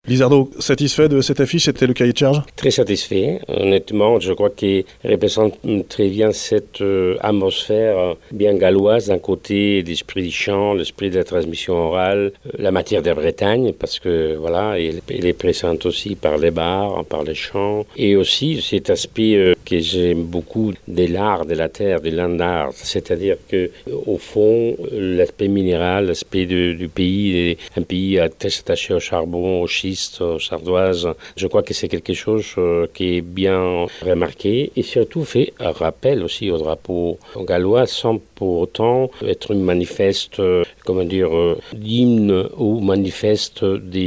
Lizardo, satisfait de cette affiche? C'était le cahier de charge? Très satisfait. Honnêtement, je crois qu'il représente très bien cette atmosphère bien galloise, d'un côté l'esprit du chant, l'esprit de la transmission orale, la matière de Bretagne, parce que voilà, elle est présente aussi par les bars, par les chants, et aussi cet aspect que j'aime beaucoup de l'art de la terre, du land art, c'est-à-dire que au fond, l'aspect minéral, l'aspect du pays, un pays très attaché au charbon, au schiste, aux ardoises. Je crois que c'est quelque chose qui est bien remarqué et surtout fait un rappel aussi au drapeau gallois sans pour autant être une manifeste, d'hymne ou manifeste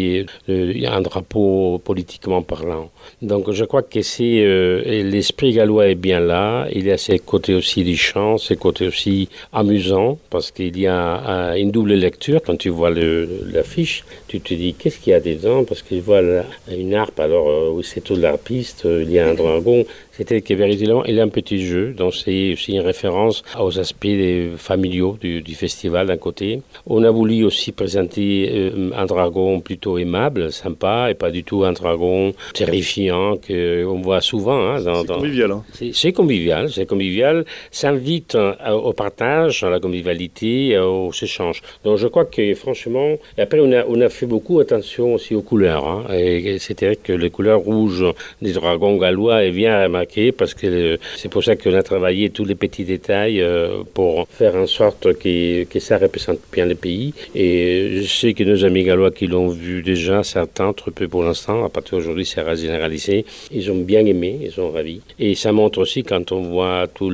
un drapeau politiquement parlant. Donc je crois que l'esprit gallois est bien là. Il y a ses côtés aussi du chant, ses côtés aussi amusants parce qu'il y a une double lecture. Quand tu vois l'affiche, tu te dis qu'est-ce qu'il y a dedans parce que tu vois une harpe, alors oui, c'est tout l'arpiste, il y a un dragon. C'était que véritablement, il y a un petit jeu, donc c'est aussi une référence aux aspects familiaux du festival d'un côté. On a voulu aussi présenter un dragon plutôt aimable, sympa, et pas du tout un dragon terrifiant qu'on voit souvent. Hein, c'est convivial. Hein. C'est convivial, ça invite au partage, à la convivialité, aux échanges. Donc je crois que franchement, et après on a fait beaucoup attention aussi aux couleurs. Hein, et c'est-à-dire que les couleurs rouges des dragons gallois est bien remarqué parce que c'est pour ça qu'on a travaillé tous les petits détails pour faire en sorte que ça représente bien le pays. Et je sais que nos amis gallois qui l'ont vu déjà, certains, très peu pour l'instant, à partir d'aujourd'hui, ça sera généralisé. Ils ont bien aimé, ils sont ravis. Et ça montre aussi quand on voit tous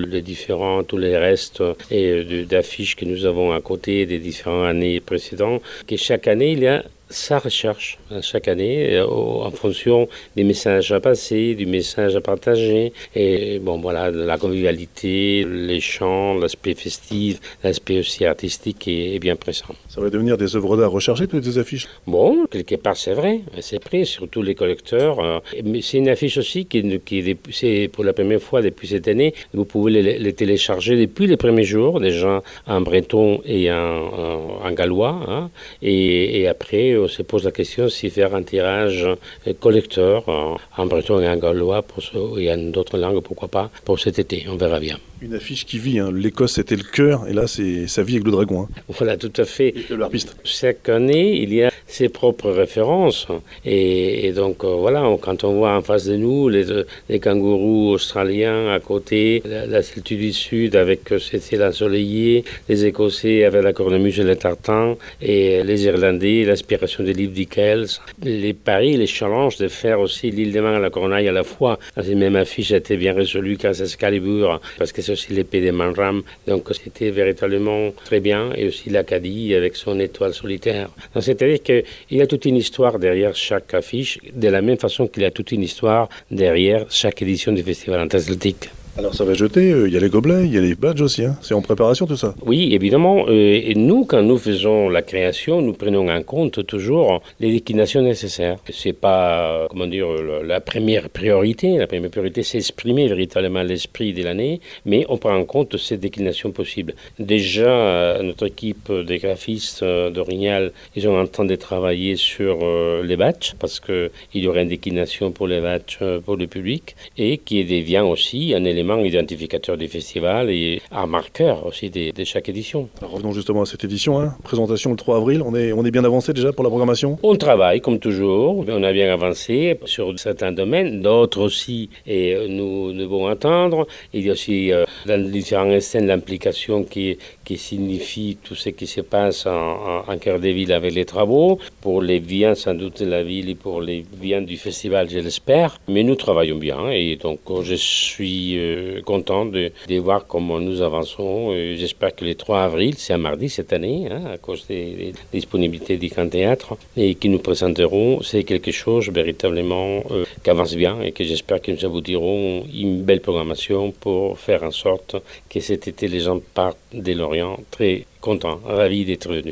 les restes d'affiches que nous avons à côté des différentes années précédentes, que chaque année, il y a sa recherche chaque année en fonction des messages à passer, du message à partager et bon voilà la convivialité, les chants, l'aspect festif, l'aspect aussi artistique est bien présent. Ça va devenir des œuvres d'art recherchées toutes ces affiches? Bon, quelque part c'est vrai, c'est pris surtout les collecteurs. Mais c'est une affiche aussi c'est pour la première fois depuis cette année. Vous pouvez les télécharger depuis les premiers jours déjà en breton et en gallois hein, et après on se pose la question si faire un tirage collecteur en breton et en gallois et en d'autres langues, pourquoi pas, pour cet été, on verra bien. Une affiche qui vit, hein. L'Écosse c'était le cœur et là ça vit avec le dragon. Hein. Voilà, tout à fait. Et l'arpiste. Chaque année, il y a ses propres références et donc voilà, quand on voit en face de nous les kangourous australiens à côté, la solitude du Sud avec ses ciels ensoleillés, les Écossais avec la cornemuse et le tartan et les Irlandais, l'inspiration des livres d'Ickels, les paris, les challenges de faire aussi l'île des Mains et la Corneille à la fois. Dans cette même affiche a été bien résolu grâce à Excalibur parce que c'est aussi l'épée des Manram, donc c'était véritablement très bien, et aussi l'Acadie avec son étoile solitaire. Donc, c'est-à-dire qu'il y a toute une histoire derrière chaque affiche, de la même façon qu'il y a toute une histoire derrière chaque édition du Festival Interceltique. Alors ça va jeter, il y a les gobelets, il y a les badges aussi, hein. C'est en préparation tout ça? Oui, évidemment. Et nous, quand nous faisons la création, nous prenons en compte toujours les déclinations nécessaires. C'est pas, la première priorité. La première priorité, c'est exprimer véritablement l'esprit de l'année, mais on prend en compte ces déclinations possibles. Déjà, notre équipe des graphistes d'Orignal, ils sont en train de travailler sur les badges, parce qu'il y aura une déclination pour les badges pour le public, et qui devient aussi un élément identificateur du festival et un marqueur aussi de chaque édition. Alors revenons justement à cette édition, hein. Présentation le 3 avril, on est bien avancé déjà pour la programmation? On travaille comme toujours, on a bien avancé sur certains domaines, d'autres aussi et nous devons attendre. Il y a aussi dans les différentes scènes l'implication qui signifie tout ce qui se passe en cœur des villes avec les travaux, pour les biens sans doute de la ville et pour les biens du festival, je l'espère. Mais nous travaillons bien et donc je suis content de voir comment nous avançons. J'espère que le 3 avril, c'est un mardi cette année, hein, à cause des disponibilités du Grand Théâtre, et qui nous présenteront, c'est quelque chose véritablement qui avance bien et que j'espère que nous aboutirons une belle programmation pour faire en sorte que cet été les gens partent de Lorient très contents, ravis d'être venus.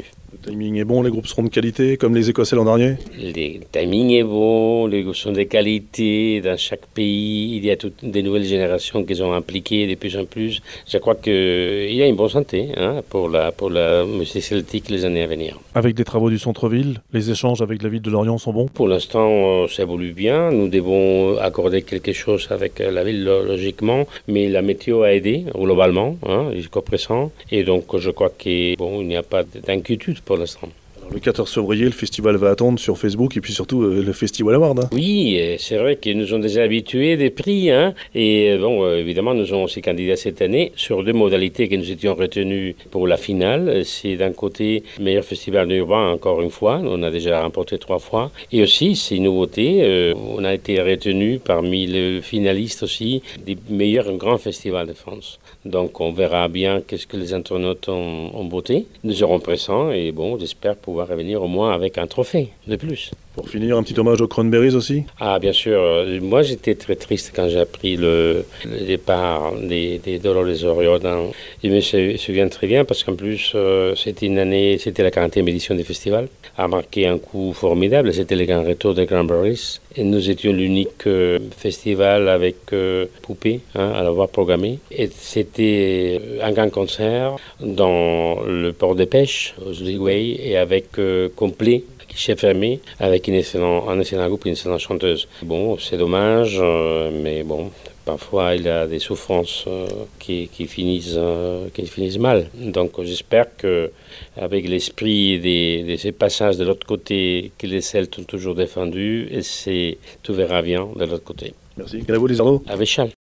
Le timing est bon, les groupes seront de qualité, comme les Écossais l'an dernier. Le timing est bon, les groupes sont de qualité. Dans chaque pays, il y a toutes des nouvelles générations qui sont impliquées de plus en plus. Je crois qu'il y a une bonne santé pour la musique celtique les années à venir. Avec des travaux du centre-ville, les échanges avec la ville de Lorient sont bons? Pour l'instant, ça évolue bien. Nous devons accorder quelque chose avec la ville, logiquement, mais la météo a aidé globalement, jusqu'au présent. Et donc, je crois qu'il n'y a pas d'inquiétude pour l'instant. Le 14 février, le festival va attendre sur Facebook et puis surtout le Festival Award. Oui, c'est vrai que nous sommes déjà habitués des prix. Et évidemment, nous sommes aussi candidats cette année sur deux modalités que nous étions retenues pour la finale. C'est d'un côté, meilleur festival urbain, encore une fois. On a déjà remporté 3 fois. Et aussi, c'est une nouveauté. On a été retenu parmi les finalistes aussi des meilleurs grands festivals de France. Donc, on verra bien qu'est-ce que les internautes ont voté. Nous serons présents et j'espère pouvoir revenir au moins avec un trophée de plus. Pour finir, un petit hommage aux Cranberries aussi? Ah, bien sûr. Moi, j'étais très triste quand j'ai appris le départ des Dolores O'Riordan. Je me souviens très bien parce qu'en plus, c'était la 40e édition du festival, a marqué un coup formidable. C'était le grand retour des Cranberries. Et nous étions l'unique festival avec poupée à l'avoir programmé. Et c'était un grand concert dans le port de pêche, au Zligway, et avec complet, guichet fermé, avec un excellent groupe, une excellente chanteuse. C'est dommage, mais parfois il y a des souffrances qui finissent mal. Donc j'espère que avec l'esprit de ces passages de l'autre côté que les Celtes ont toujours défendu, tout verra bien de l'autre côté. Merci. Quel à vous, Lizardo? Avec Charles.